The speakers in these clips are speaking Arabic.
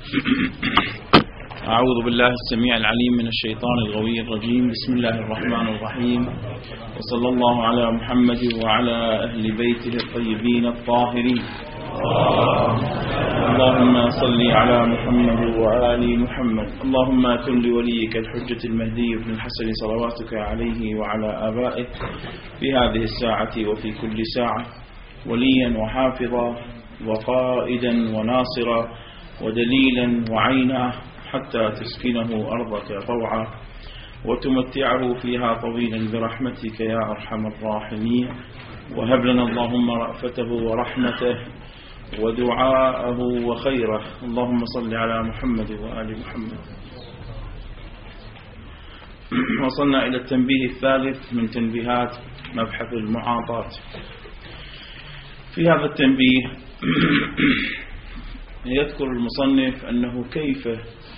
أعوذ بالله السميع العليم من الشيطان الغوي الرجيم. بسم الله الرحمن الرحيم، وصلى الله على محمد وعلى أهل بيته الطيبين الطاهرين. اللهم صل على محمد وآل محمد. اللهم كن لوليك الحجة المهدي بن الحسن صلواتك عليه وعلى آبائه في هذه الساعة وفي كل ساعة وليا وحافظا وقائدا وناصرا ودليلا وعينا، حتى تسكنه أرضك طوعا وتمتعه فيها طويلا برحمتك يا أرحم الراحمين. وهب لنا اللهم رأفته ورحمته ودعاءه وخيره. اللهم صل على محمد وآل محمد. وصلنا إلى التنبيه الثالث من تنبيهات مبحث المعاطاة. في هذا التنبيه يذكر المصنف أنه كيف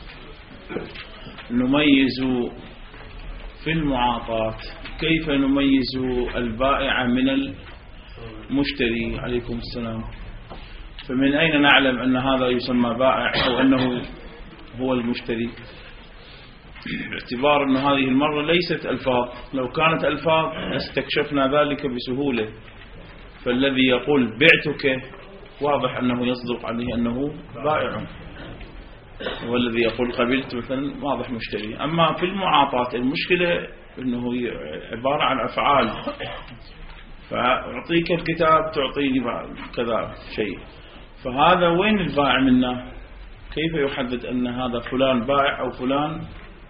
نميز في المعاطاة، كيف نميز البائع من المشتري. عليكم السلام. فمن أين نعلم أن هذا يسمى بائع أو أنه هو المشتري؟ باعتبار أن هذه المرة ليست ألفاظ، لو كانت ألفاظ استكشفنا ذلك بسهولة. فالذي يقول بعتك واضح أنه يصدق عليه أنه بائع، والذي يقول قبلت مثلا واضح مشتري. أما في المعاطاة المشكلة أنه عبارة عن أفعال، فأعطيك الكتاب تعطيني كذا شيء، فهذا وين البائع منا؟ كيف يحدد أن هذا فلان بائع أو فلان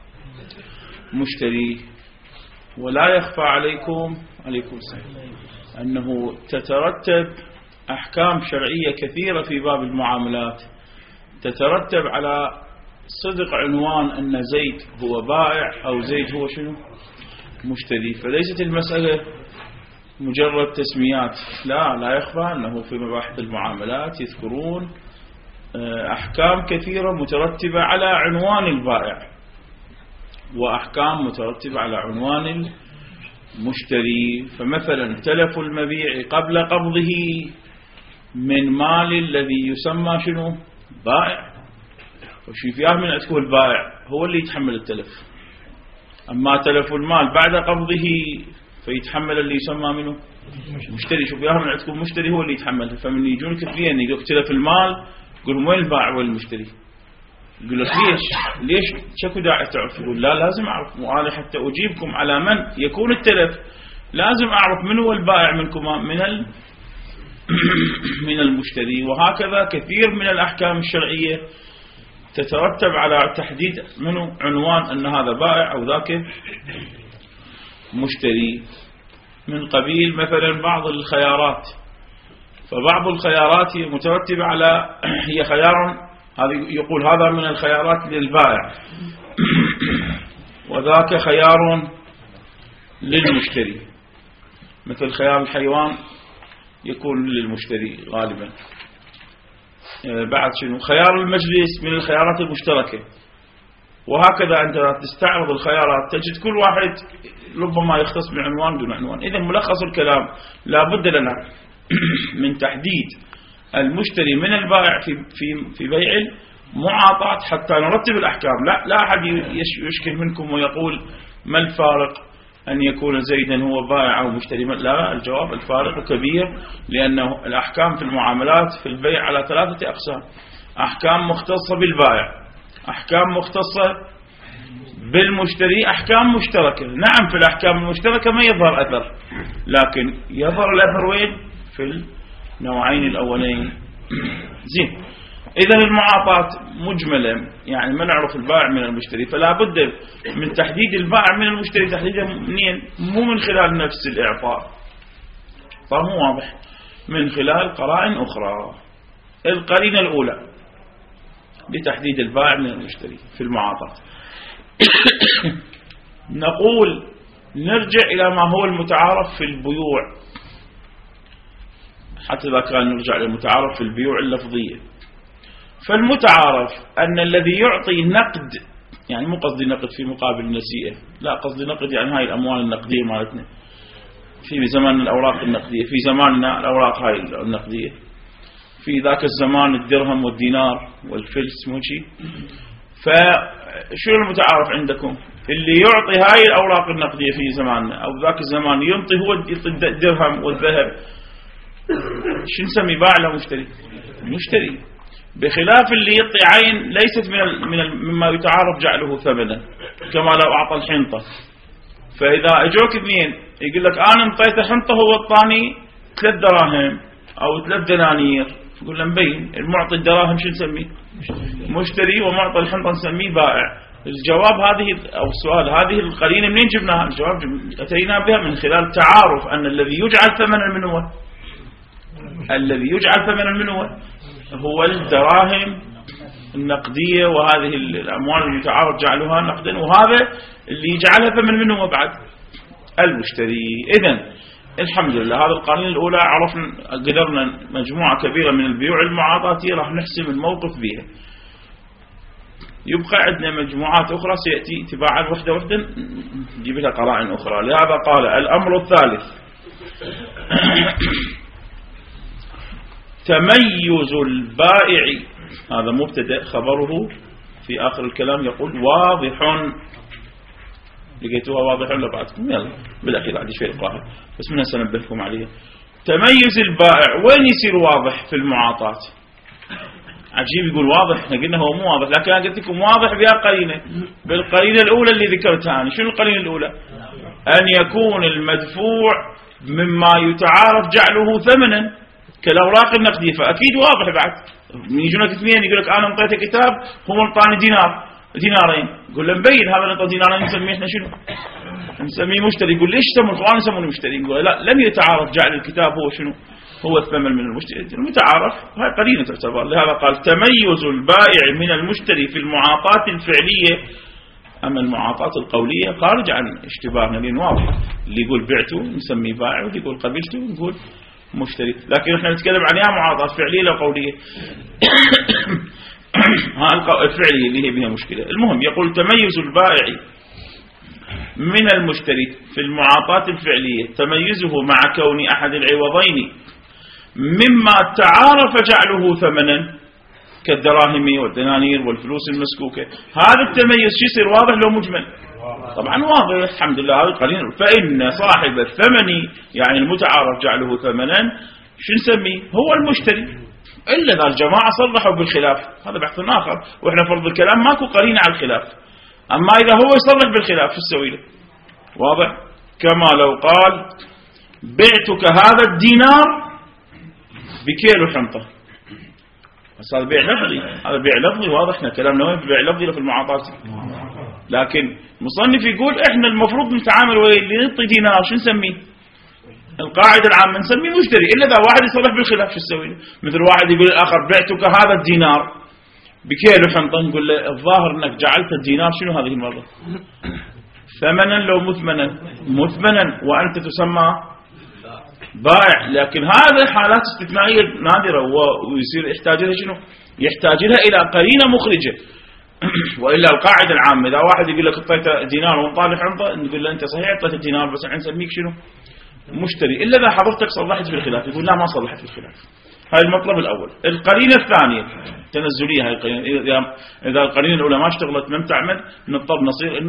مشتري؟ ولا يخفى عليكم السلام أنه تترتب أحكام شرعية كثيرة في باب المعاملات تترتب على صدق عنوان أن زيد هو بائع أو زيد هو شنو؟ مشتري. فليست المسألة مجرد تسميات، لا يخفى أنه في مباحث المعاملات يذكرون أحكام كثيرة مترتبة على عنوان البائع، وأحكام مترتبة على عنوان المشتري. فمثلا تلف المبيع قبل قبضه من مال الذي يسمى شنو؟ بائع. وشي فيها من تكون البائع هو اللي يتحمل التلف، أما تلف المال بعد قبضه فيتحمل اللي يسمى منه مشتري. شو فيها من تكون مشتري هو اللي يتحمل. فمن يجون كثيرين يقول تلف المال، يقول وين البائع وين المشتري؟ يقول لك ليش شكو داعي تعرف؟ يقول لا لازم أعرف، وأنا حتى أجيبكم على من يكون التلف لازم أعرف من هو البائع منكما من المشتري. وهكذا كثير من الأحكام الشرعية تترتب على تحديد منه عنوان أن هذا بائع أو ذاك مشتري. من قبيل مثلا بعض الخيارات، فبعض الخيارات هي مترتبة على هي خيار، هذا يقول هذا من الخيارات للبائع وذاك خيار للمشتري. مثل خيار الحيوان يكون للمشتري غالبا. بعد شنو؟ خيار المجلس من الخيارات المشتركة. وهكذا عندما تستعرض الخيارات تجد كل واحد ربما يختص بعنوان دون عنوان. إذن ملخص الكلام لا بد لنا من تحديد المشتري من البائع في بيع المعاطاة حتى نرتب الأحكام. لا أحد يشكل منكم ويقول ما الفارق أن يكون زيدا هو بائع أو مشتري. لا، الجواب الفارق كبير، لأنه الأحكام في المعاملات في البيع على 3 أقسام: أحكام مختصة بالبائع، أحكام مختصة بالمشتري، أحكام مشتركة. نعم في الأحكام المشتركة ما يظهر أثر، لكن يظهر الأثر وين؟ في النوعين الأولين. زين. إذا المعاطاة مجملة، يعني ما نعرف البائع من المشتري، فلا بد من تحديد البائع من المشتري. تحديده منين؟ مو من خلال نفس الإعطاء، فمو واضح، من خلال قرائن أخرى. القرينة الأولى لتحديد البائع من المشتري في المعاطاة نقول نرجع إلى ما هو المتعارف في البيوع، حتى إذا كان نرجع إلى المتعارف في البيوع اللفظية. فالمتعارف أن الذي يعطي نقد، يعني مو قصدي نقد في مقابل النسيئة، لا قصدي نقد يعني هاي الأموال النقدية مالتنا في زماننا الأوراق النقدية، في زماننا الأوراق هاي النقدية. في ذاك الزمان الدرهم والدينار والفلس مو شيء. فشو المتعارف عندكم؟ اللي يعطي هاي الأوراق النقدية في زماننا أو ذاك الزمان ينطي هو الدرهم والذهب، شو نسمي؟ باع ولا مشتري؟ مشتري. بخلاف اللي يعطي عين ليست مما يتعارف جعله ثمنا، كما لو أعطى الحنطة. فإذا اجوك اثنين يقول لك أنا انطيته حنطة هو اعطاني 3 دراهم أو 3 دنانير، تقول له مبين المعطي الدراهم شو نسميه؟ مشتري، ومعطي الحنطة نسميه بائع. الجواب هذه أو السؤال هذه القرينة منين جبناها؟ الجواب أتينا بها من خلال تعارف أن الذي يجعل ثمنا من هو؟ الذي يجعل ثمنا من هو الدراهم النقدية، وهذه الأموال المتعارف جعلها نقدا، وهذا اللي يجعلها ثمن منه بعد المشتري. إذن الحمد لله هذا القانون الأولى عرفنا، قدرنا مجموعة كبيرة من البيوع المعاطاتية راح نحسم الموقف بها. يبقى عندنا مجموعات أخرى سيأتي تباعا وحدة وحدة نجيب لها قرائن أخرى. لهذا قال الأمر الثالث تميز البائع، هذا مبتدأ خبره في آخر الكلام يقول واضح. لقيتوها واضح ولا بعدكم؟ يلا بالأخير عندي شوية قاهر بس من سنبهكم عليها. تميز البائع وين يصير واضح في المعاطاة؟ عجيب يقول واضح، احنا قلنا هو مو واضح، لكن أنا قلت لكم واضح بها قرينة، بالقرينة الأولى اللي ذكرتها أنا. شنو القرينة الأولى؟ أن يكون المدفوع مما يتعارف جعله ثمنا كالأوراق النقدية، فأكيد واضح. بعد يجونك اثنين يقول لك أنا انطيته كتاب هو انطاني دينارين، يقول له مبين هذا انطى دينارين نسميه احنا شنو؟ نسميه مشتري. يقول ليش سموا القرآن يسمونه مشتري؟ يقول لا، لم يتعارف جعل الكتاب هو شنو؟ هو الثمن من المشتري المتعارف، هاي قرينة تعتبر. لهذا قال تميز البائع من المشتري في المعاطاة الفعلية. أما المعاطاة القولية خارج عن اشتباهنا، لأن واضح اللي يقول بعته نسميه بائع واللي يقول قبلته نقول مشتري. لكن احنا نتكلم عن يا معاطاة فعلية لا قولية. الفعلية اللي هي بها مشكلة. المهم يقول تميز البائع من المشتري في المعاطاة الفعلية تميزه مع كون أحد العوضين مما تعارف جعله ثمنا كالدراهم والدنانير والفلوس المسكوكة. هذا التميز شو يصير واضح لو مجمل؟ طبعا واضح الحمد لله. هذا قليل. فإن صاحب الثمن يعني المتعارف جعله ثمنا شو نسميه؟ هو المشتري، إلا إذا الجماعة صرحوا بالخلاف، هذا بحث آخر، وإحنا فرض الكلام ماكو قرينة على الخلاف. أما إذا هو يصرح بالخلاف شو نسوي له؟ واضح؟ كما لو قال بعتك هذا الدينار بكيلو حنطة، بس هذا بيع لفظي، هذا بيع لفظي واضح. احنا كلامنا وين بيع لفظي في المعاطاة. لكن مصنف يقول احنا المفروض نتعامل ويا اللي يعطي دينار شو نسميه؟ القاعدة العامة نسميه مشتري، إلا إذا واحد يصرح بالخلاف شو نسوي له؟ مثل واحد يقول الآخر بعتك هذا الدينار بكيلو حنطة، نقول له الظاهر انك جعلت الدينار شنو هذه المرة؟ ثمنا لو مثمنا وأنت تسمى بائع. لكن هذا حالات استثنائية نادرة ويصير يحتاج لها شنو؟ يحتاج لها إلى قرينة مخرجة. وإلا القاعدة العامة إذا واحد يقول لك اعطيته دينار وانطالي حنطة نقول له أنت صحيح اعطيته الدينار بس احنا نسميك شنو؟ مشتري، إلا إذا حضرتك صلحت في الخلاف. يقول لا ما صلحت في الخلاف. هاي المطلب الأول. القرينة الثانية تنزلية، هاي القرينة إذا القرينة الأولى ما اشتغلت من تعمل نضطر نصير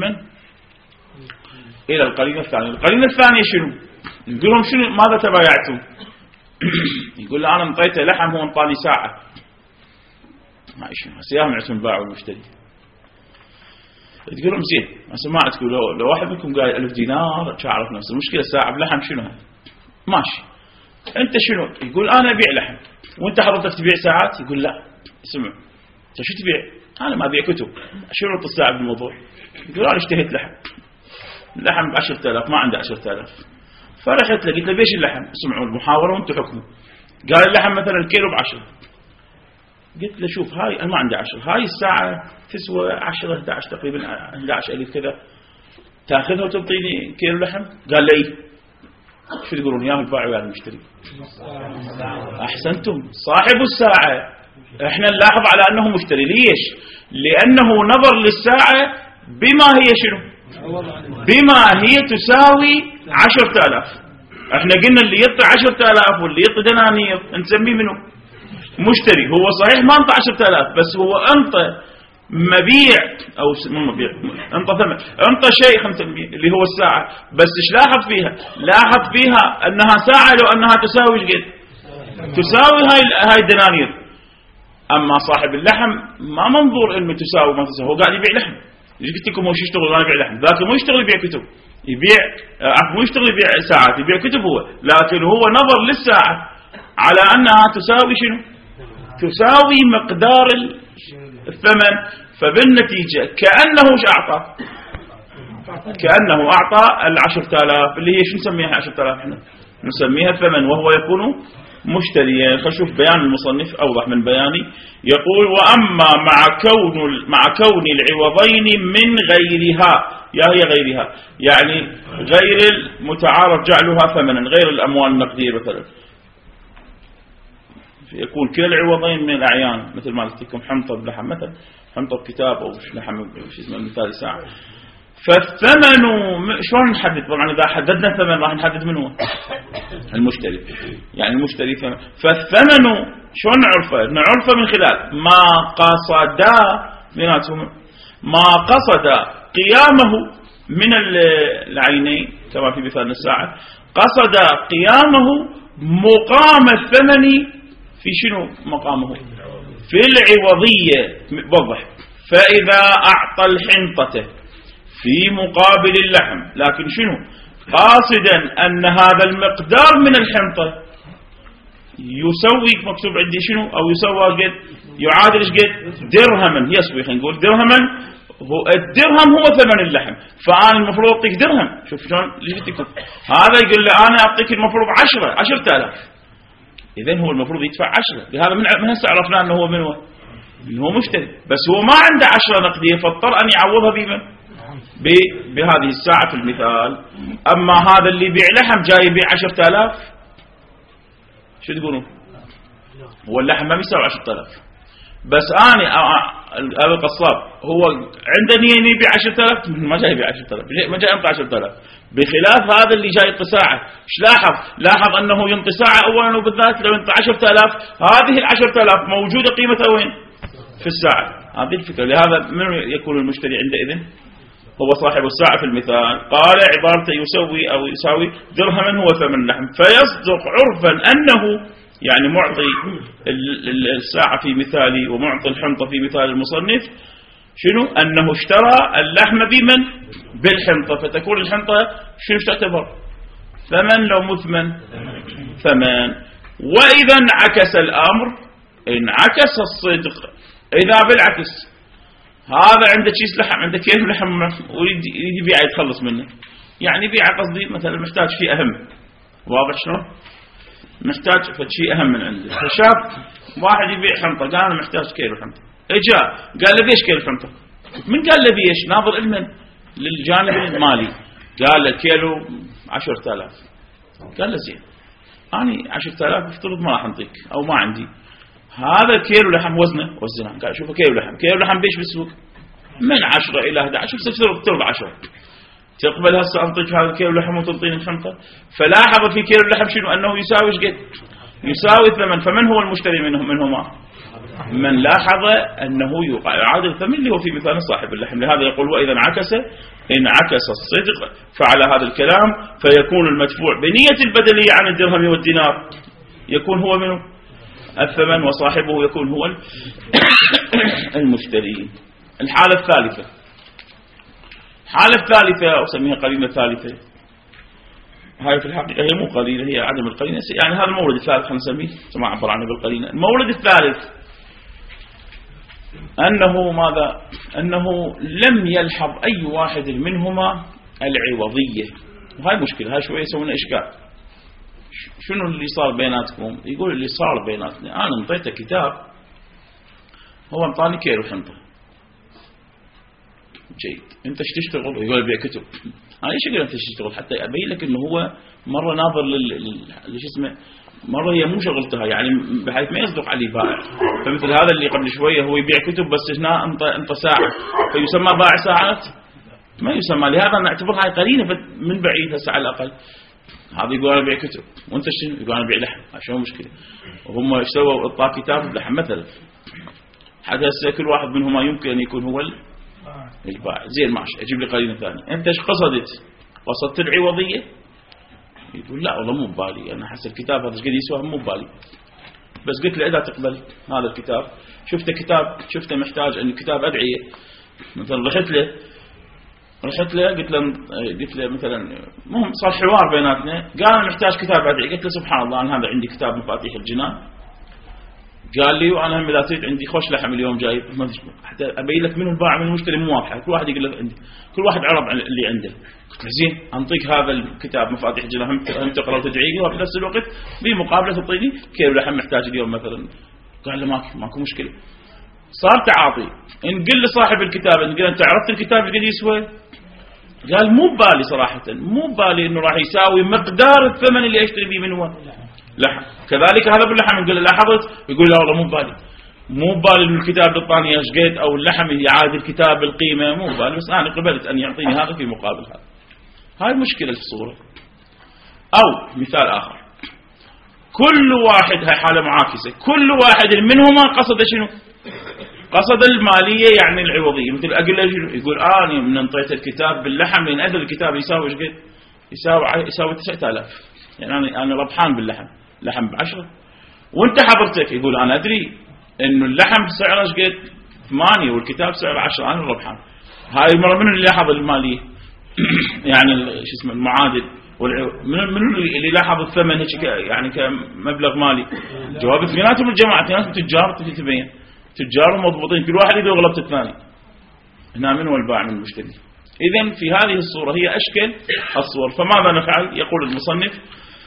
إلى القرينة الثانية. القرينة الثانية شنو؟ يقول لهم شنو ماذا تبايعتم؟ يقول له أنا انطيته لحم هو انطاني ساعة. ما شنو سياهم عشان باع والمشتري. تقول لهم زين ما سمعتكم لو واحد منكم قال 1000 دينار تعرف نفس المشكلة ساعة بلحم شنو هذا؟ ماشي. أنت شنو؟ يقول أنا أبيع لحم وأنت حضرتك تبيع ساعات؟ يقول لا. اسمع أنت شو تبيع؟ أنا ما أبيع كتب. شنو ربط الساعة بالموضوع؟ يقول أنا اشتهيت لحم ب10,000 ما عنده 10,000. فرحت له قلت له بيش اللحم؟ اسمعوا المحاورة وانتم حكموا. قال اللحم مثلا الكيلو ب10. قلت له شوف هاي أنا ما عندي 10، هاي الساعة تسوى 10 11 تقريبا 11,000 كذا، تاخذها وتعطيني كيلو لحم؟ قال لي شو تقولون يا البائع ويا المشتري؟ أحسنتم صاحب الساعة احنا نلاحظ على أنه مشتري. ليش؟ لأنه نظر للساعة بما هي شنو؟ بما هي تساوي 10,000. احنا قلنا اللي يعطي 10,000 واللي يعطي دنانير نسميه منه مشتري، هو صحيح ما انطى 10,000 بس هو انطى مبيع او مو مبيع، انطى ثمن، انطى شيء 500 اللي هو الساعة، بس ايش لاحظ فيها؟ لاحظ فيها انها ساعة لو انها تساوي ايش قد؟ تساوي هاي الدنانير. اما صاحب اللحم ما منظور انه تساوي ما تساوي، هو قاعد يبيع لحم. قلت لكم هو شو يشتغل؟ ما يبيع لحم، ذاك مو يشتغل يبيع كتب، يبيع مو يشتغل يبيع ساعات، يبيع كتب هو، لكن هو نظر للساعة على انها تساوي شنو؟ تساوي مقدار الثمن، فبالنتيجة كأنه ايش اعطى؟ كأنه اعطى 10,000 اللي هي شو نسميها 10,000 احنا؟ نسميها الثمن، وهو يكون مشتريا. خلينا نشوف بيان المصنف اوضح من بياني. يقول: واما مع كون العوضين من غيرها، يا هي غيرها يعني غير المتعارف جعلها ثمنا، غير الاموال النقديه مثلا، يكون كلا العوضين من الاعيان، مثل ما قلت لكم حنطه بلحم مثلا، حنطه بكتاب او لحم شو اسمه مثال ساعه. فالثمن شلون نحدد؟ طبعا اذا حددنا الثمن راح نحدد من هو المشتري، يعني المشتري ثمن. فالثمن شلون نعرفه؟ نعرفه من خلال ما قصد قيامه من العينين، كما في مثال الساعه، قصد قيامه مقام الثمن في شنو مقامه؟ في العوضيه. وضح: فاذا اعطى الحنطه في مقابل اللحم، لكن شنو؟ قاصدا أن هذا المقدار من الحنطة يسوي، مكتوب عندي شنو؟ أو يسوى قد؟ يعادل ايش قد؟ درهما، يسوي، خلينا نقول درهما. هو الدرهم هو ثمن اللحم، فأنا المفروض أعطيك درهم. شوف شلون ليش تكتب هذا؟ يقول لي أنا أعطيك المفروض 10,000، إذن هو المفروض يدفع 10. لهذا من هسه عرفنا أنه هو من هو؟ إنه هو مشتري، بس هو ما عنده 10 نقدية، فاضطر أن يعوضها بمن؟ بهذه الساعة في المثال. أما هذا اللي يبيع لحم جاي يبيع 10,000، شو تقولون؟ هو اللحم ما بيساوي 10,000، بس أنا القصاب هو عنده نية يبيع 10,000، ما جاي يبيع 10,000، ما جاي ينطي 10,000، بخلاف هذا اللي جاي ينطي ساعة. ايش لاحظ أنه ينطي ساعة أولا، وبالذات لو ينطي 10,000، هذه 10,000 موجودة قيمتها وين؟ في الساعة. هذه الفكرة. لهذا من يكون المشتري عندئذ؟ هو صاحب الساعة في المثال. قال عبارته يسوي أو يساوي درهما هو ثمن اللحم، فيصدق عرفا أنه يعني معطي الساعة في مثالي ومعطي الحنطة في مثال المصنف شنو؟ أنه اشترى اللحم بمن؟ بالحنطة، فتكون الحنطة شنو تعتبر؟ ثمن لو مثمن ثمن. وإذا انعكس الأمر، انعكس الصدق. إذا بالعكس هذا عنده كيس لحم، عنده كيف لحم ويريد يبيع يتخلص منه، يعني يبيع قصدي مثلا محتاج شيء أهم، واضح شلون؟ محتاج شيء أهم من عنده، فشاف واحد يبيع حنطة، قال أنا محتاج كيلو حنطة، اجا قال له بيش كيلو حنطة؟ من قال له بيش؟ ناظر المن للجانب المالي، قال له كيلو 10,000. قال له زين، أنا 10,000 افترض ما راح أنطيك أو ما عندي، هذا كيلو لحم وزنه، قال شوفوا كيلو لحم بيش بالسوق من 10 إلى 11، افترض 10، تقبل هسه أنطيك هذا الكيلو لحم وتنطيني الحنطة؟ فلاحظ في كيلو اللحم شنو؟ أنه يساوي ايش قد؟ يساوي الثمن. فمن هو المشتري منهما؟ من لاحظ أنه يعادل الثمن اللي هو في مثال صاحب اللحم. لهذا يقول: وإذا انعكس الصدق فعلى هذا الكلام فيكون المدفوع بنية البدلية عن الدرهم والدينار يكون هو منه الثمن، وصاحبه يكون هو المشتري. الحالة الثالثة أسميها قرينة ثالثة، هاي في الحقيقة هي مو قرينة، هي عدم القرينة، يعني هذا المورد الثالث خلينا نسميه كما عبر عنه بالقرينة. المورد الثالث أنه ماذا؟ أنه لم يلحظ أي واحد منهما العوضية، وهاي مشكلة، هاي شوية يسوون إشكال. شنو اللي صار بيناتكم؟ يقول اللي صار بيناتنا أنا انطيته كتاب، هو انطاني كيلو حنطة، جيد، انت ايش تشتغل؟ يقول بيع كتب. انا ايش اقول انت ايش تشتغل؟ حتى ابين لك انه هو مره ناظر ليش اسمه، مره هي مو شغلتها، يعني بحيث ما يصدق عليه بائع. فمثل هذا اللي قبل شويه هو يبيع كتب بس هنا انت ساعه، فيسمى بائع ساعات؟ ما يسمى. لهذا نعتبر هاي قرينه من بعيد هسه على الاقل. هذا يقول أنا أبيع كتب، وأنت شنو؟ يقول أنا أبيع لحم. شو مشكلة؟ وهم ايش سووا؟ اعطاه كتاب لحم مثلا، حتى هسه كل واحد منهما يمكن أن يكون هو البائع. زين ماشي، أجيب لي قرينة ثانية. أنت ايش قصدت العوضية؟ يقول لا والله مو ببالي، أنا حس الكتاب هذا ايش قد يسوى مو ببالي، بس قلت له إذا تقبل هذا الكتاب، شفته محتاج أن كتاب أدعية مثلا، رحت له قلت له مثلا، مهم صار حوار بيناتنا، قال أنا محتاج كتاب أدعية. قلت له سبحان الله أنا هذا عندي كتاب مفاتيح الجنان، قال لي وأنا هم إذا تريد عندي خوش لحم اليوم جايب، حتى أبين لك منو البائع من المشتري مو واضحة، كل واحد يقول لك عندي، كل واحد عرض اللي عنده. قلت له زين أنطيك هذا الكتاب مفاتيح الجنان هم تقرأ وتدعي لي، وفي نفس الوقت بمقابلة تعطيني كيلو لحم محتاج اليوم مثلا. قال له ماكو مشكلة. صار تعاطي. نقول لصاحب الكتاب، نقول أنت عرفت الكتاب قد يسوى؟ قال مو ببالي صراحة، مو ببالي إنه راح يساوي مقدار الثمن اللي أشتري به منه لحم. كذلك هذا باللحم نقول له لاحظت؟ يقول لا والله مو ببالي إنه الكتاب الثاني ايش قد، أو اللحم يعادل الكتاب بالقيمة، مو ببالي، بس أنا قبلت أن يعطيني هذا في مقابل هذا. هاي مشكلة في الصورة. أو مثال آخر، كل واحد، هاي حالة معاكسة، كل واحد منهما قصد شنو؟ قصد المالية يعني العوضية. مثل أقول له شنو؟ يقول أنا من انطيت الكتاب باللحم، لأن أدل الكتاب يساوي ايش قد؟ يساوي 9000، يعني أنا ربحان باللحم، لحم ب10، وأنت حضرتك يقول أنا أدري إنه اللحم سعره ايش قد؟ 8 والكتاب سعره 10، أنا ربحان. هاي المرة من اللي لاحظ المالية؟ يعني شو اسمه المعادل، من اللي لاحظ الثمن هيك يعني كمبلغ مالي؟ جواب اثنيناتهم الجماعة، اثنيناتهم تجار، تبين تجار ومضبوطين، كل واحد يدور غلبة الثاني. هنا من هو البائع من المشتري؟ إذن في هذه الصورة هي أشكل الصور. فماذا نفعل؟ يقول المصنف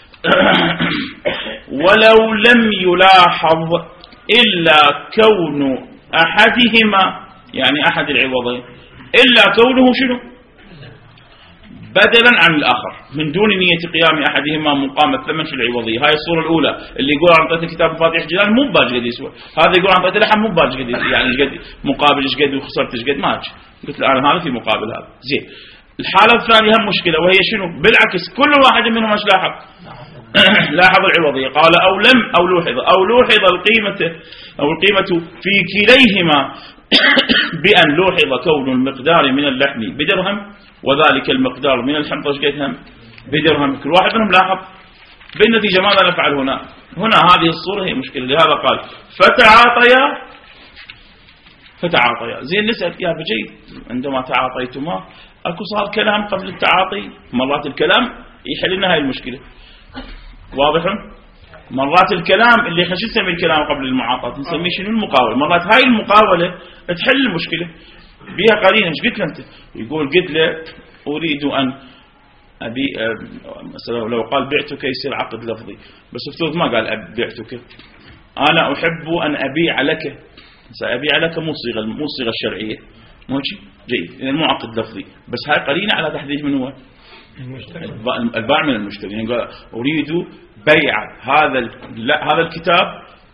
ولو لم يلاحظ إلا كون أحدهما، يعني أحد العوضين، إلا كونه شنو؟ بدلا عن الآخر، من دون نية قيام أحدهما مقام الثمن في العوضية. هاي الصورة الأولى اللي يقول عن طريق كتاب مفاتيح الجنان مو باج قد يسوى، هذا يقول عن طريق اللحم مو باج قد، يعني قد مقابل ايش قد وخسرت ايش قد، ما قلت له أنا هذا في مقابل هذا. زين، الحالة الثانية هم مشكلة، وهي شنو؟ بالعكس كل واحد منهم ايش لاحظ؟ لاحظ العوضية. قال أو لوحظ القيمة في كليهما بأن لوحظ كون المقدار من اللحم بدرهم، وذلك المقدار من الحنطة قدهم بدرهم، كل واحد منهم لاحظ. بالنتيجة ماذا نفعل هنا هذه الصورة هي مشكلة. لهذا قال فتعاطيا. زين نسأل يا بجيد، عندما تعاطيتما اكو صار كلام قبل التعاطي؟ مرات الكلام يحل لنا هاي المشكلة، واضح؟ مرات الكلام اللي خش نسمي الكلام قبل المعاطاة نسميه شنو؟ المقاولة. مرات هاي المقاولة تحل المشكلة بيها قرينة. ايش قلت له انت؟ يقول قلت له اريد ان ابي مثلا لو قال بعتك يصير عقد لفظي، بس افترض ما قال بعتك، انا احب ان ابيع لك، سابيع لك مو صيغه الشرعيه، مو شيء جيد، يعني مو عقد لفظي، بس هاي قرينه على تحديد من هو البائع من المشتري. يعني قال اريد بيع هذا الكتاب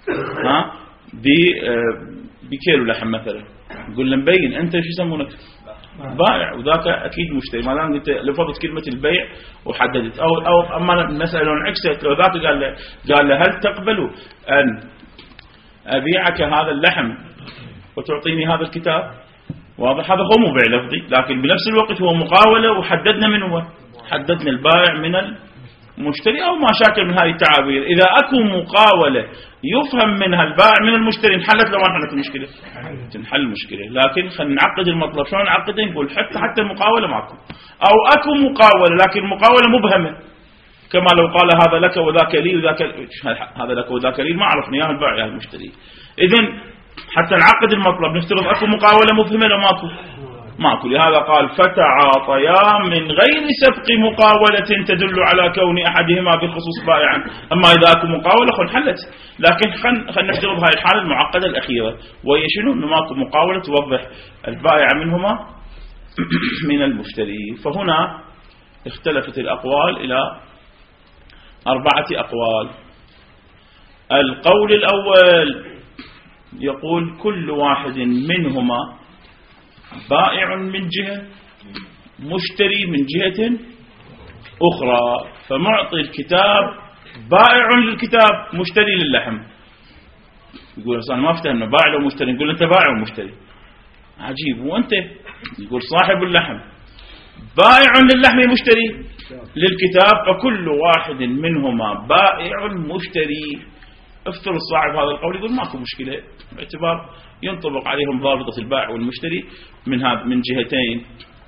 بكيلو لحم مثلا، يقول له مبين انت شو يسمونك؟ بائع، وذاك اكيد مشتري. ما دام انت لفظت كلمه البيع وحددت، او اما المساله انعكست، لو ذاك قال له هل تقبل ان ابيعك هذا اللحم وتعطيني هذا الكتاب؟ واضح؟ هذا هو مو بيع لفظي، لكن بنفس الوقت هو مقاوله، وحددنا من هو، حددنا البائع من المشتري او ما شاكل من هذه التعابير. اذا اكو مقاوله يفهم منها البائع من المشتري، انحلت لو ما انحلت المشكله؟ تنحل المشكله. لكن خلينا نعقد المطلب. شلون نعقده؟ نقول حتى المقاوله ماكو، او اكو مقاوله لكن مقاوله مبهمه، كما لو قال هذا لك وذاك لي، وذاك هذا لك وذاك لي، ما عرفنا يا البائع يا المشتري. اذن حتى نعقد المطلب نفترض اكو مقاوله مبهمه لو ماكو. لهذا قال فتعاطيا من غير سبق مقاولة تدل على كون أحدهما بخصوص بائعا. أما إذا أكو مقاولة خل حلت، لكن خل نفترض هاي الحالة المعقدة الأخيرة، وهي شنو؟ إنه ماكو مقاولة توضح البائع منهما من المشتري. فهنا اختلفت الأقوال إلى 4 أقوال. القول الأول يقول كل واحد منهما بائع من جهة، مشتري من جهة أخرى، فمعطي الكتاب بائع للكتاب مشتري للحم. يقول أصلا ما افتهمنا بائع ومشتري، نقول أنت بائع ومشتري، عجيب. وأنت يقول صاحب اللحم بائع للحم مشتري للكتاب، فكل واحد منهما بائع مشتري. افترض صاحب هذا القول يقول ماكو مشكلة، باعتبار ينطبق عليهم ضابطة البائع والمشتري من جهتين.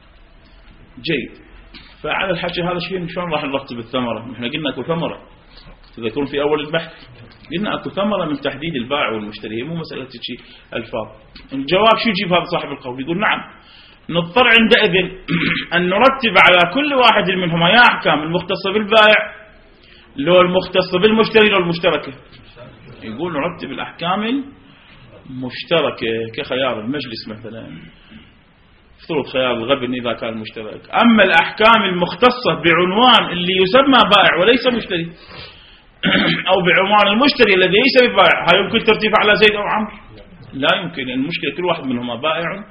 جيد. فعلى الحكي هذا شلون راح نرتب الثمرة؟ احنا قلنا اكو ثمرة، تذكرون في اول البحث قلنا اكو ثمرة من تحديد البائع والمشتري، مو مسألة شيء الفاظ. الجواب شو يجيب هذا صاحب القول؟ يقول نعم، نضطر عندئذ أن نرتب على كل واحد منهما يا أحكام المختصة بالبائع لو المختصة بالمشتري لو المشتركة. يقول نرتب الأحكام المشتركة كخيار المجلس مثلا، افترض خيار الغبن إذا كان مشترك. أما الأحكام المختصة بعنوان اللي يسمى بائع وليس مشتري أو بعنوان المشتري الذي ليس ببائع، هل يمكن ترتيب على زيد أو عمرو؟ لا يمكن. المشكلة كل واحد منهما بائع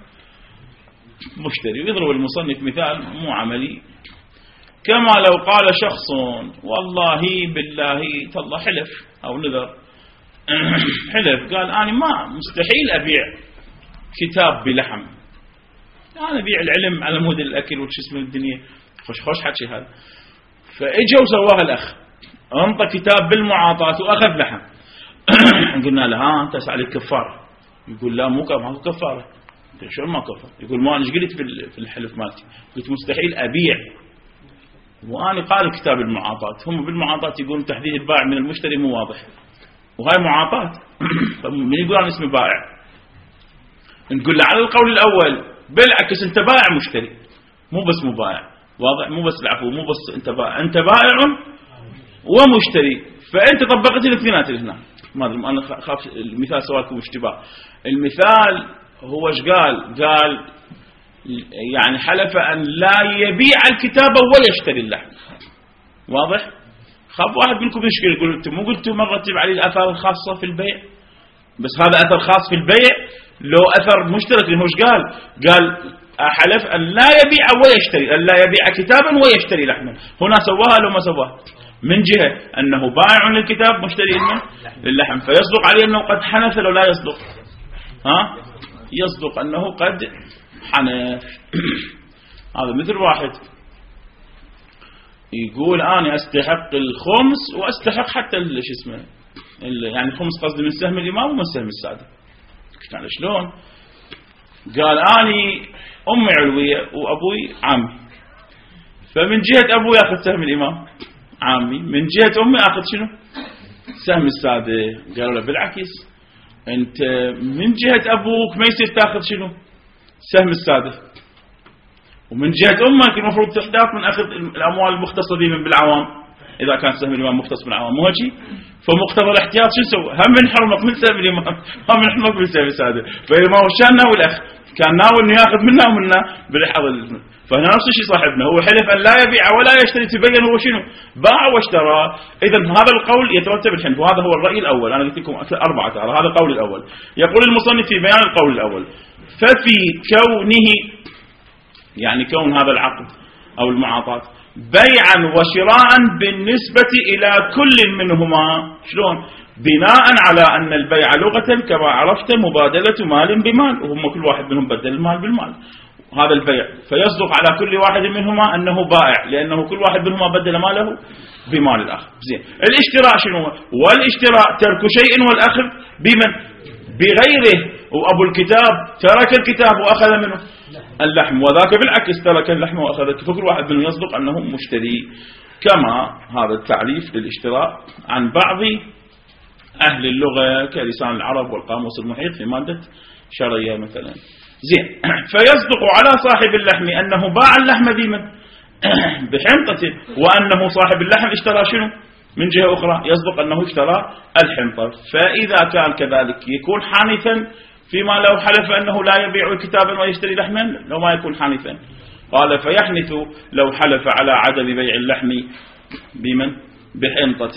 مشتري. ويضرب المصنف مثال مو عملي، كما لو قال شخص والله بالله تالله حلف أو نذر حلف، قال أنا ما مستحيل أبيع كتاب بلحم، أنا أبيع العلم على مود الأكل وش اسمه الدنيا، خوش حكي هذا. فإجا وسواها الأخ، أنطى كتاب بالمعاطاة وأخذ لحم. قلنا له ها أنت عليك كفارة. يقول لا مو كفارة. شو ما كفر؟ يقول ما أنا ايش قلت في الحلف مالتي؟ قلت مستحيل أبيع، وأنا قال كتاب المعاطاة. هم بالمعاطاة يقولون تحديد البائع من المشتري مو واضح، وهاي معاطاة. من يقول أنا اسمي بائع؟ نقول له على القول الأول بالعكس أنت بائع مشتري، مو بس مبائع، واضح؟ مو بس العفو، مو بس أنت بائع، أنت بائع ومشتري. فأنت طبقت الاثنينات هنا. ما أدري أنا خاف المثال سوالكم اشتباه. المثال هو ايش قال يعني حلف أن لا يبيع الكتاب ويشتري اللحم، واضح؟ خاف واحد منكم يشكل يقول انتم مو قلتوا مرة تجيب عليه الأثار الخاصة في البيع؟ بس هذا أثر خاص في البيع، لو أثر مشترك. هو ايش قال حلف أن لا يبيع ويشتري، أن لا يبيع كتابا ويشتري لحما. هنا سواها لو ما سواها؟ من جهة أنه بائع للكتاب مشتري للحم، فيصدق عليه أنه قد حنث لو لا يصدق؟ يصدق أنه قد حنث. هذا مثل واحد يقول أنا أستحق الخمس وأستحق حتى يعني الخمس قصدي من سهم الإمام ومن سهم السادة. قلت له شلون؟ قال أني أمي علوية وأبوي عامي، فمن جهة أبوي أخذ سهم الإمام عامي، من جهة أمي أخذ شنو؟ سهم السادة. قالوا له بالعكس، أنت من جهة أبوك ما يصير تأخذ شنو؟ سهم السادة، ومن جهة أمك المفروض تحتاط من أخذ الأموال المختصة به من بالعوام إذا كان سهم الإمام مختص بالعوام، مو هيك؟ فمقتضى الاحتياط شو نسوي؟ هم نحرمك من سهم الإمام، هم نحرمك من سهم السادة. فإذا ما هو شان ناوي الأخ كان ناوي إنه يأخذ منا ومنا بالحظ. فهنا نفس الشيء صاحبنا هو حلف أن لا يبيع ولا يشتري، تبين هو شنو باع واشترى. إذا هذا القول يترتب الحنث، وهذا هو الرأي الأول. أنا قلت لكم 4 ترى، هذا القول الأول. يقول المصنف في بيان القول الأول: ففي كونه يعني كون هذا العقد أو المعاطاة بيعا وشراء بالنسبة إلى كل منهما، شلون؟ بناء على أن البيع لغة كما عرفت مبادلة مال بمال، وهم كل واحد منهم بدل المال بالمال. هذا البيع فيصدق على كل واحد منهما أنه بائع، لأنه كل واحد منهما بدل ماله بمال الآخر. زين. الاشتراء شنو؟ والاشتراء ترك شيء والأخذ بمن؟ بغيره. وأبو الكتاب ترك الكتاب وأخذ منه اللحم، وذاك بالعكس ترك اللحم وأخذ، فكل واحد منهم يصدق أنه مشتري. كما هذا التعريف للاشتراء عن بعض أهل اللغة كلسان العرب والقاموس المحيط في مادة شرعية مثلا. زين. فيصدق على صاحب اللحم أنه باع اللحم بمن؟ بحنطته، وأنه صاحب اللحم اشترى شنو؟ من جهة أخرى يصدق أنه اشترى الحنطة. فإذا كان كذلك يكون حانثا فيما لو حلف أنه لا يبيع كتابا ويشتري لحما، لو ما يكون حانثا. قال فيحنث لو حلف على عدم بيع اللحم بمن؟ بحنطة،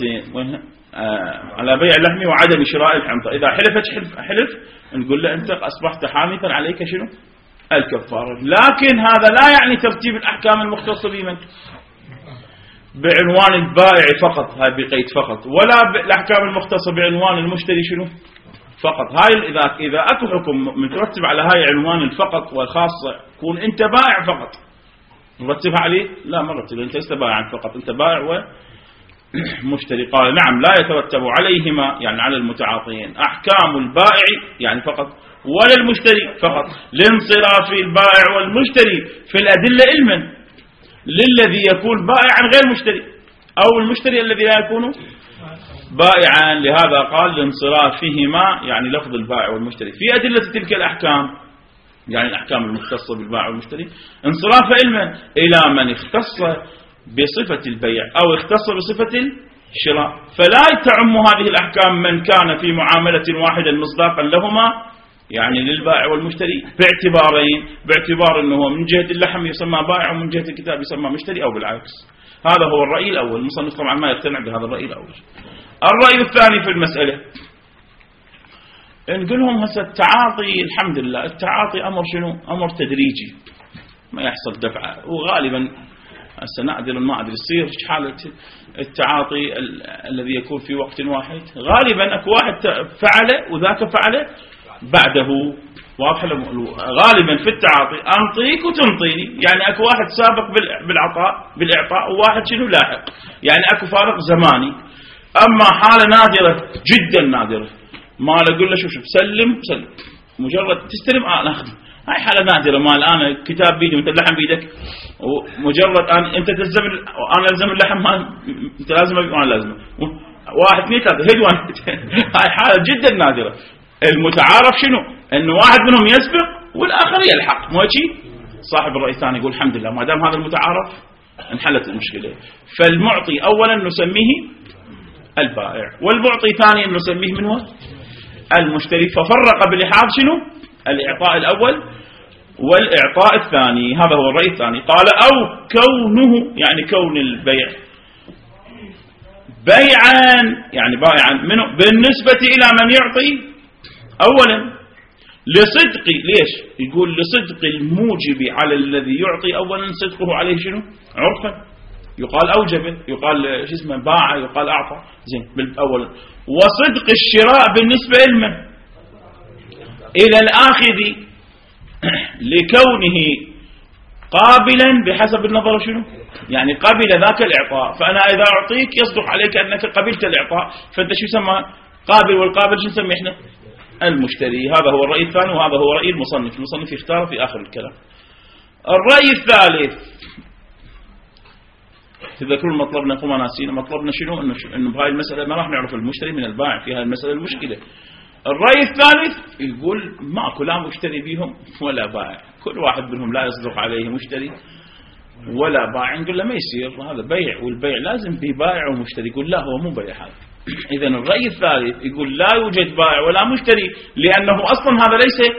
على بيع اللحم وعدم شراء الحنطة. إذا حلف نقول له أنت أصبحت حانثا، عليك شنو؟ الكفارة. لكن هذا لا يعني ترتيب الأحكام المختصة بمن؟ بعنوان البائع فقط، هاي بقيد فقط، ولا الأحكام المختصة بعنوان المشتري شنو فقط. هاي إذا أكو حكم مترتب على هاي عنوان الفقط والخاصة، كون أنت بائع فقط نرتبها عليه؟ لا، ما نرتبها، أنت لست بائعا فقط، أنت بائع ومشتري. قال نعم لا يترتب عليهما، يعني على المتعاطيين، أحكام البائع يعني فقط ولا المشتري فقط، لانصراف البائع والمشتري في الأدلة علما للذي يكون بائعا غير مشتري، أو المشتري الذي لا يكون بائعا. لهذا قال لانصرافهما، يعني لفظ البائع والمشتري في أدلة تلك الأحكام، يعني الأحكام المختصة بالبائع والمشتري، انصراف علما إلى من اختص بصفة البيع أو اختص بصفة الشراء، فلا تعم هذه الأحكام من كان في معاملة واحدة مصداقا لهما، يعني للبائع والمشتري، باعتبارين: باعتبار أنه من جهة اللحم يسمى بائع ومن جهة الكتاب يسمى مشتري، أو بالعكس. هذا هو الرأي الأول. المصنف طبعا ما يقتنع بهذا الرأي الأول. الرأي الثاني في المسألة، نقول لهم هسه التعاطي، الحمد لله التعاطي أمر شنو؟ أمر تدريجي، ما يحصل دفعة، وغالبا هسه نادر ما أدري يصير حالة التعاطي الذي يكون في وقت واحد، غالبا أكو واحد فعله وذاك فعله بعده، واضح؟ غالبا في التعاطي أنطيك وتنطيني، يعني أكو واحد سابق بالإعطاء وواحد شنو لاحق، يعني أكو فارق زماني. أما حالة نادرة جدا نادرة، ما أقول له شوف سلم مجرد تستلم أنا أخذ، هاي حالة نادرة. ما الآن كتاب بيدي وأنت اللحم بيدك، ومجرد أنت تلزم أنا ألزم اللحم، أنت لازم وأنا لازم، واحد اثنين ثلاثة هدوان. هاي حالة جدا نادرة. المتعارف شنو؟ إنه واحد منهم يسبق والآخر يلحق، مو شيء؟ صاحب الرأي الثاني يقول الحمد لله ما دام هذا المتعارف انحلت المشكلة. فالمعطي أولا نسميه البائع، والمعطي ثانيا نسميه من هو؟ المشتري. ففرق بلحاظ شنو؟ الإعطاء الأول والإعطاء الثاني. هذا هو الرأي الثاني. قال أو كونه، يعني كون البيع بيعا، يعني بائعا منه بالنسبة إلى من يعطي أولا لصدق، ليش؟ يقول لصدق الموجب على الذي يعطي أولا، صدقه عليه شنو؟ عرفا يقال أوجب، يقال شو اسمه باع، يقال أعطى، زين بالأول. وصدق الشراء بالنسبة لمن؟ إلى الآخذ، لكونه قابلا بحسب النظر شنو؟ يعني قبل ذاك الإعطاء. فأنا إذا أعطيك يصدق عليك أنك قبلت الإعطاء، فأنت شو يسمى قابل، والقابل شو نسميه إحنا؟ المشتري. هذا هو الرأي الثاني، وهذا هو رأي المصنف. المصنف يختار في آخر الكلام. الرأي الثالث، تذكرون مطلبنا كما ناسينا، مطلبنا شنو؟ إنه بهاي المسألة ما راح نعرف المشتري من البائع في هاي المسألة المشكلة. الرأي الثالث يقول ماكو لا مشتري بهم ولا بائع، كل واحد منهم لا يصدق عليه مشتري ولا بائع. نقول له ما يصير، هذا بيع، والبيع لازم به بائع ومشتري. يقول لا، هو مو بيع هذا. إذا الرأي الثالث يقول لا يوجد بائع ولا مشتري، لأنه أصلا هذا ليس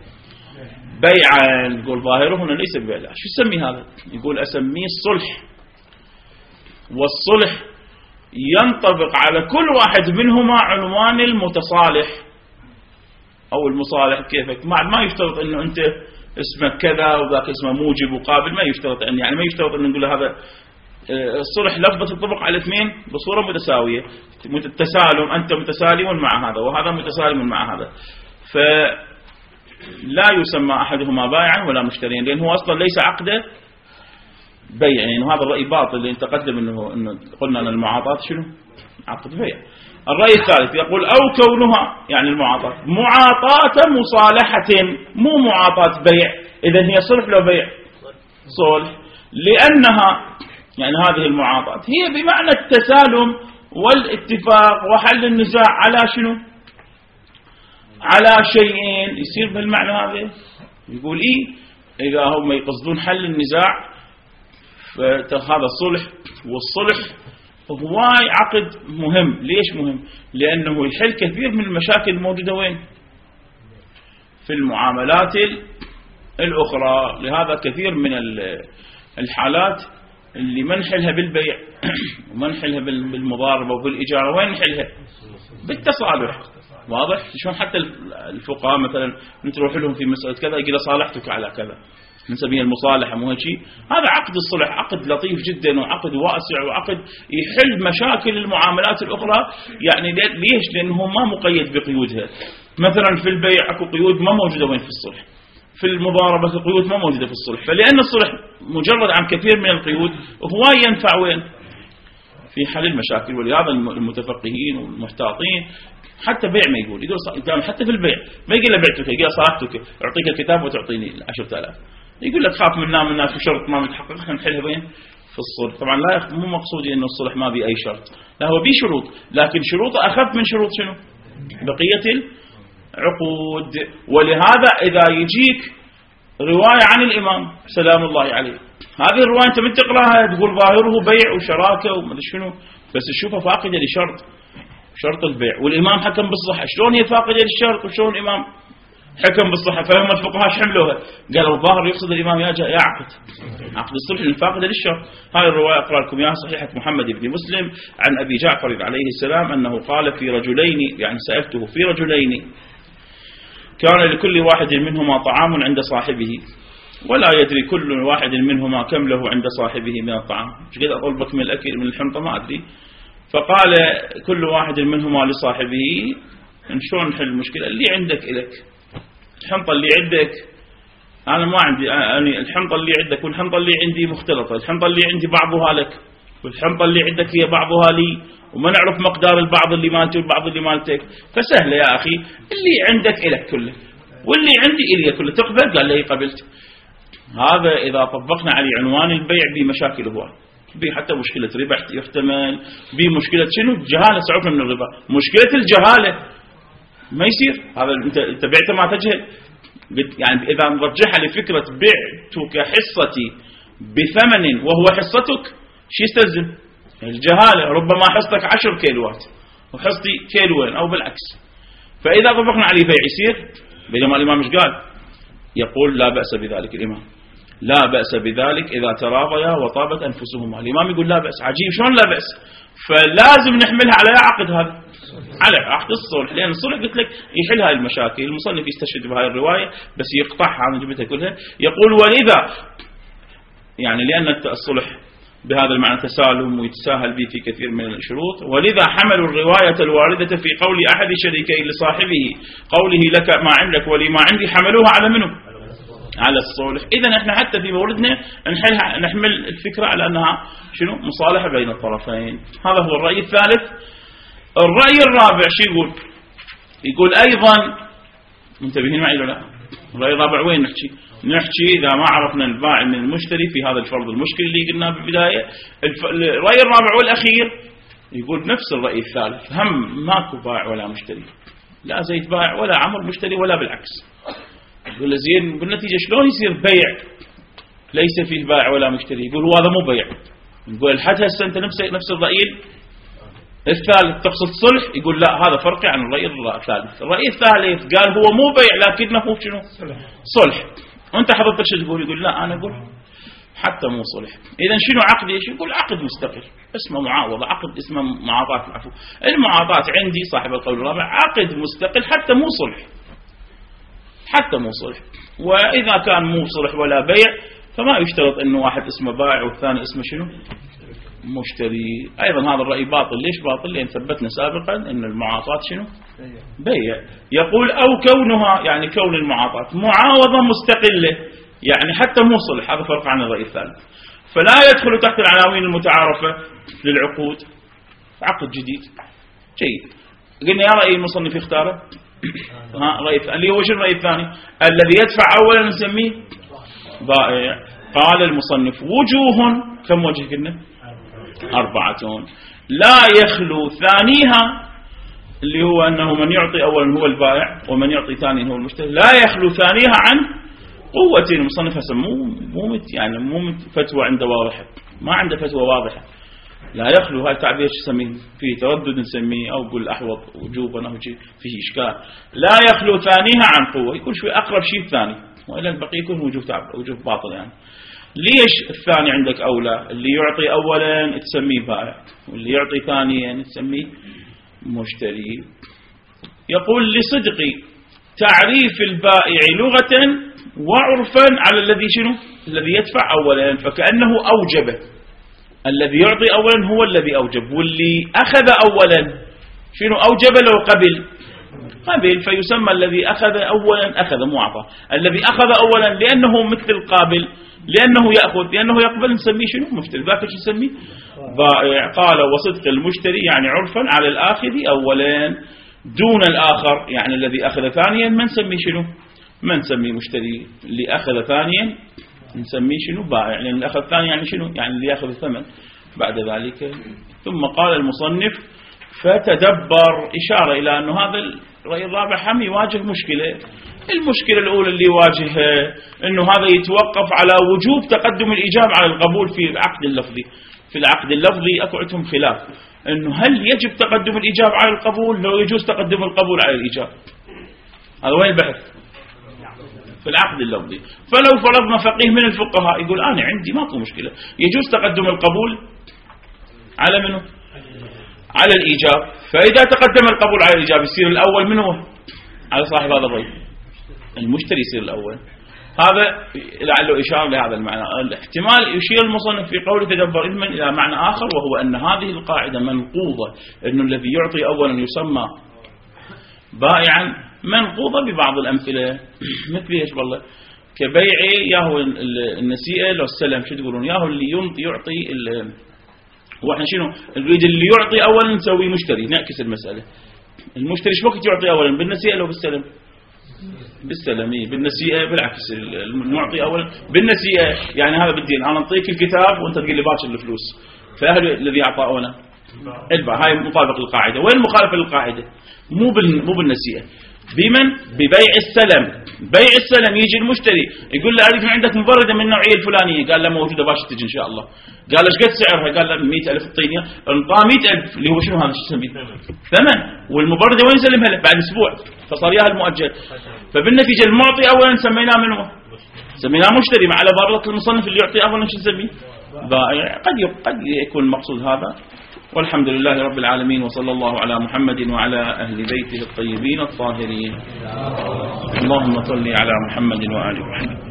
بيعا. يقول ظاهره هنا ليس بيع. شو يسمي هذا؟ يقول أسميه الصلح. والصلح ينطبق على كل واحد منهما عنوان المتصالح أو المصالح. كيفك؟ ما يشترط أنه أنت اسمك كذا وذاك اسمه موجب وقابل، ما يشترط أن، يعني ما يشترط أن نقول هذا الصلح لفظة تطبق على اثنين بصورة متساوية، التسالم، أنت متسالم مع هذا وهذا متسالم مع هذا، فلا يسمى أحدهما بائعا ولا مشتريا، لأنه هو أصلا ليس عقده بيع. يعني وهذا الرأي باطل اللي تقدم إنه قلنا أن المعاطاة شنو؟ عقد بيع. الرأي الثالث يقول أو كونها، يعني المعاطاة معاطاة مصالحة، مو معاطاة بيع. إذن هي صلح لو بيع؟ صلح، لأنها يعني هذه المعاطاة هي بمعنى التسالم والاتفاق وحل النزاع على شنو؟ على شيئين. يصير بالمعنى هذا. يقول إيه؟ إذا هم يقصدون حل النزاع فهذا الصلح. والصلح هو عقد مهم. ليش مهم؟ لأنه يحل كثير من المشاكل الموجودة وين؟ في المعاملات الأخرى. لهذا كثير من الحالات اللي ما نحلها بالبيع وما نحلها بالمضاربة وبالإجارة، وين نحلها؟ بالتصالح. واضح؟ شلون حتى الفقهاء مثلا نروح لهم في مسألة كذا يقول صالحتك على كذا، نسميه المصالحة مو هيك. هذا عقد الصلح عقد لطيف جدا وعقد واسع وعقد يحل مشاكل المعاملات الأخرى. يعني ليش؟ لأنه ما مقيد بقيودها. مثلا في البيع اكو قيود ما موجودة وين؟ في الصلح. في المضاربة قيود ما موجودة في الصلح. فلأن الصلح مجرد عن كثير من القيود هو ينفع وين؟ في حل المشاكل. ولهذا المتفقهين والمحتاطين حتى بيع ما يقول حتى في البيع ما يقول له بعتك، يقول صالحتك، أعطيك الكتاب وتعطيني 10,000. يقول لك خاف من الناس وشرط ما متحقق نحلها وين؟ في الصلح. طبعا لا، مو مقصودي انه الصلح ما بي اي شرط، لا هو بي شروط، لكن شروطه اخف من شروط شنو؟ بقية العقود. ولهذا اذا يجيك رواية عن الامام سلام الله عليه، هذه الرواية انت من تقراها تقول ظاهره بيع وشراكة وما ادري شنو، بس تشوفها فاقدة لشرط، شرط البيع، والامام حكم بالصحة. شلون هي فاقدة للشرط وشلون الامام حكم بالصحة؟ فهم الفقهاء شحملوها، قالوا الظاهر يقصد الإمام يا عقد الصلح الفاقد للشرط. هاي الرواية أقرأ لكم إياها صحيحة محمد بن مسلم عن أبي جعفر عليه السلام أنه قال في رجلين، يعني سألته في رجلين كان لكل واحد منهما طعام عند صاحبه ولا يدري كل واحد منهما كم له عند صاحبه من الطعام. مش قد أطلبك من الأكل من الحنطة ما أدري. فقال كل واحد منهما لصاحبه شلون نحل المشكلة؟ اللي عندك إلك، الحنطة اللي عندك أنا ما عندي، يعني الحنطة اللي عندك والحنطة اللي عندي مختلطة، الحنطة اللي عندي بعضها لك والحنطة اللي عندك هي بعضها لي، وما نعرف مقدار البعض اللي مالتي والبعض اللي مالتك، فسهلة يا أخي اللي عندك إلك كله واللي عندي إلي كله. تقبل؟ قال لي قبلت. هذا إذا طبقنا عليه عنوان البيع بمشاكل هو بي حتى مشكلة ربا يحتمل، بمشكلة شنو؟ جهالة سعوفنا من الربا، مشكلة الجهالة ما يصير. هذا انت بعت ما تجهل. يعني اذا نرجعها لفكره بعتك حصتي بثمن وهو حصتك، شو يستلزم؟ الجهاله. ربما حصتك 10 كيلوات وحصتي كيلوين او بالعكس. فاذا طبقنا عليه بيع يصير. بينما الامام ايش قال؟ يقول لا باس بذلك. الامام لا باس بذلك اذا تراضيا وطابت انفسهما. الامام يقول لا باس. عجيب شلون لا باس؟ فلازم نحملها على عقد هذا، على عقد الصلح، لأن الصلح قلت لك يحل هاي المشاكل. المصنف يستشهد بهاي الرواية بس يقطعها، أنا جبتها كلها. يقول ولذا، يعني لأن الصلح بهذا المعنى تسالم ويتساهل به في كثير من الشروط، ولذا حملوا الرواية الواردة في قول أحد الشريكين لصاحبه قوله لك ما عندك ولي ما عندي، حملوها على منه؟ على الصلح. إذا احنا حتى في موردنا نحمل الفكرة على أنها شنو؟ مصالحة بين الطرفين. هذا هو الرأي الثالث. الرأي الرابع شو يقول؟ يقول أيضا، منتبهين معي ولا لا؟ الرأي الرابع وين نحكي إذا ما عرفنا البائع من المشتري في هذا الفرض المشكل اللي قلناه بالبداية. الرأي الرابع والأخير يقول نفس الرأي الثالث، هم ماكو بائع ولا مشتري، لا زيد بائع ولا عمر مشتري ولا بالعكس. يقول زين بالنتيجة شلون يصير بيع ليس فيه بائع ولا مشتري؟ يقول هو هذا مو بيع. يقول حتى هسه أنت نفس الرأي الثالث تقصد صلح؟ يقول لا، هذا فرقي عن الرأي الثالث. الرأي الثالث قال هو مو بيع لكنه شنو؟ صلح. وانت حضرتك شو تقول؟ يقول لا انا اقول حتى مو صلح. اذا شنو عقد؟ ايش يقول؟ عقد مستقل اسمه معاوضة، عقد اسمه معاطاة. العفو، المعاطاة عندي صاحب القول الرابع عقد مستقل حتى مو صلح، حتى مو صلح. واذا كان مو صلح ولا بيع فما يشترط انه واحد اسمه بائع والثاني اسمه شنو؟ مشتري. أيضا هذا الرأي باطل. ليش باطل؟ لأن ثبتنا سابقا أن المعاطاة شنو؟ بيع. يقول أو كونها، يعني كون المعاطاة معاوضة مستقلة، يعني حتى مو صلح. هذا فرق عن الرأي الثالث. فلا يدخل تحت العناوين المتعارفة للعقود عقد جديد. جيد. قلنا يا رأي المصنف اختاره رأي اللي هو شو الرأي الثاني؟ الذي يدفع أولا نسميه بائع. قال المصنف وجوه، كم وجه قلنا؟ 4. لا يخلو ثانيها، اللي هو أنه من يعطي أولا هو البائع ومن يعطي ثانيا هو المشتري، لا يخلو ثانيها عن قوة. المصنف يعني مو فتوى عنده واضحة، ما عنده فتوى واضحة. لا يخلو، هاي التعبير نسميه فيه تردد نسميه، أو قل أحوط وجوبا أو فيه إشكال. لا يخلو ثانيها عن قوة، يكون شوي أقرب شيء الثاني، وإلا البقية يكون وجوه باطل. يعني ليش الثاني عندك أولى؟ اللي يعطي أولا تسميه بائع، واللي يعطي ثانيا تسميه مشتري. يقول لصدق تعريف البائع لغة وعرفا على الذي شنو الذي يدفع أولا، فكأنه أوجب. الذي يعطي أولا هو الذي أوجب، واللي أخذ أولا شنو أوجب لو قبل، فيسمى الذي أخذ أولا أخذ مو أعطى. الذي أخذ أولا لأنه مثل القابل، لأنه يأخذ، لأنه يقبل، نسميه شنو مشتري. ذاك شو نسميه بائع. قال وصدق المشتري يعني عرفا على الآخذ أولا دون الآخر، يعني الذي أخذ ثانيا ما نسميه شنو، ما نسميه مشتري. اللي أخذ ثانيا نسميه شنو بائع، لأن اللي أخذ ثانيا يعني شنو، يعني اللي يأخذ الثمن بعد ذلك. ثم قال المصنف فتدبر، إشارة إلى أنه هذا الرأي الرابع هم يواجه مشكلة. المشكلة الأولى اللي يواجهها أنه هذا يتوقف على وجوب تقدم الإيجاب على القبول في العقد اللفظي. في العقد اللفظي أكو عندهم خلاف أنه هل يجب تقدم الإيجاب على القبول لو يجوز تقدم القبول على الإيجاب. هذا وين البحث؟ في العقد اللفظي. فلو فرضنا فقيه من الفقهاء يقول أنا عندي ماكو مشكلة، يجوز تقدم القبول على منه؟ على الإيجاب. فإذا تقدم القبول على الإيجاب يصير الأول من هو؟ على صاحب هذا الرأي المشتري يصير الأول. هذا لعله إشارة لهذا المعنى. الاحتمال يشير المصنف في قوله تدبر إثما إلى معنى آخر، وهو أن هذه القاعدة منقوضة، أنه الذي يعطي أولا يسمى بائعا، منقوضة ببعض الأمثلة. مثل ايش والله؟ كبيع ياهو النسيئة لو السلم، شو تقولون ياهو اللي يعطي واحنا شنو نريد اللي يعطي أولا نسوي مشتري، نعكس المسألة. المشتري شو وقت يعطي أولا، بالنسيئة لو بالسلم؟ بالسلم. بالنسيئة بالعكس، المعطي أولا بالنسيئة. يعني هذا بالدين أنا أعطيك الكتاب وأنت تقول لي باكر الفلوس، فأهل الذي أعطى أولا الباع. هاي مطابق للقاعدة. وين المخالفة للقاعدة؟ مو بالنسيئة، بمن؟ ببيع السلم. بيع السلم يجي المشتري يقول له أريد عندك مبردة من النوعية الفلانية، قال له موجودة باش تجي إن شاء الله. قال له ايش قد سعرها؟ قال له 100,000 الطينية. انطاه 100,000 اللي هو شنو هذا، شو تسميه؟ ثمن. والمبردة وين يسلمها له؟ بعد أسبوع، فصار ياها المؤجل. فبالنتيجة المعطي أولا سميناه منه؟ سميناه مشتري، مع على ضابط المصنف اللي يعطي أولا شو نسميه؟ بائع. قد يكون المقصود هذا. والحمد لله رب العالمين، وصلى الله على محمد وعلى أهل بيته الطيبين الطاهرين. اللهم صل على محمد وآل محمد.